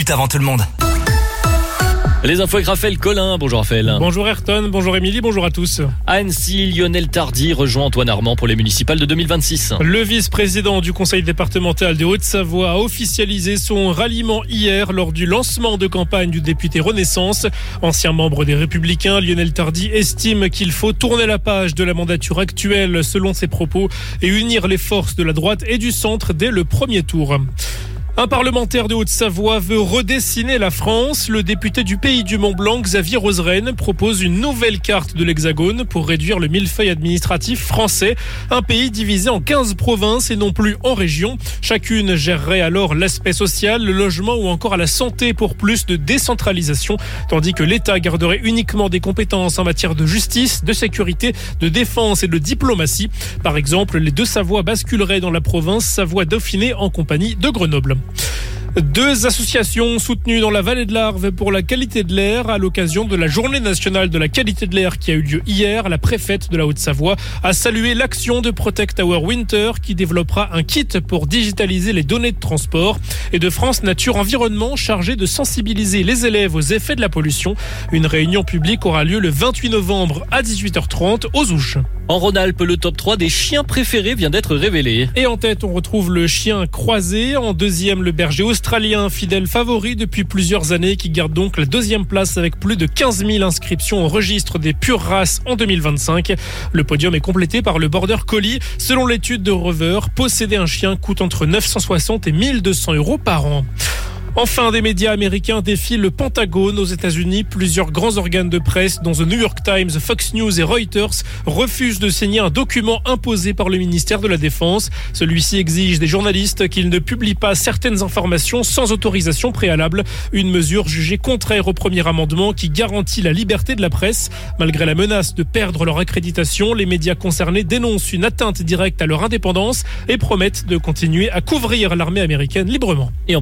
avant tout le monde. Les infos avec Raphaël Collin. Bonjour Raphaël. Bonjour Ayrton, bonjour Émilie, bonjour à tous. À Annecy, Lionel Tardy rejoint Antoine Armand pour les municipales de 2026. Le vice-président du conseil départemental de Haute-Savoie a officialisé son ralliement hier lors du lancement de campagne du député Renaissance. Ancien membre des Républicains, Lionel Tardy estime qu'il faut tourner la page de la mandature actuelle selon ses propos et unir les forces de la droite et du centre dès le premier tour. Un parlementaire de Haute-Savoie veut redessiner la France. Le député du Pays du Mont-Blanc, Xavier Roseraine, propose une nouvelle carte de l'Hexagone pour réduire le millefeuille administratif français. Un pays divisé en 15 provinces et non plus en régions. Chacune gérerait alors l'aspect social, le logement ou encore à la santé pour plus de décentralisation, tandis que l'État garderait uniquement des compétences en matière de justice, de sécurité, de défense et de diplomatie. Par exemple, les deux Savoies basculeraient dans la province Savoie-Dauphiné en compagnie de Grenoble. Deux associations soutenues dans la vallée de l'Arve pour la qualité de l'air à l'occasion de la journée nationale de la qualité de l'air qui a eu lieu hier. La préfète de la Haute-Savoie a salué l'action de Protect Our Winter qui développera un kit pour digitaliser les données de transport et de France Nature Environnement chargé de sensibiliser les élèves aux effets de la pollution. Une réunion publique aura lieu le 28 novembre à 18h30 aux Ouches. En Rhône-Alpes, le top 3 des chiens préférés vient d'être révélé. Et en tête, on retrouve le chien croisé. En deuxième, le berger australien, fidèle favori depuis plusieurs années, qui garde donc la deuxième place avec plus de 15 000 inscriptions au registre des pures races en 2025. Le podium est complété par le border collie. Selon l'étude de Rover, posséder un chien coûte entre 960 et 1200 € par an. Enfin, des médias américains défient le Pentagone aux États-Unis. Plusieurs grands organes de presse, dont The New York Times, Fox News et Reuters, refusent de signer un document imposé par le ministère de la Défense. Celui-ci exige des journalistes qu'ils ne publient pas certaines informations sans autorisation préalable. Une mesure jugée contraire au premier amendement qui garantit la liberté de la presse. Malgré la menace de perdre leur accréditation, les médias concernés dénoncent une atteinte directe à leur indépendance et promettent de continuer à couvrir l'armée américaine librement.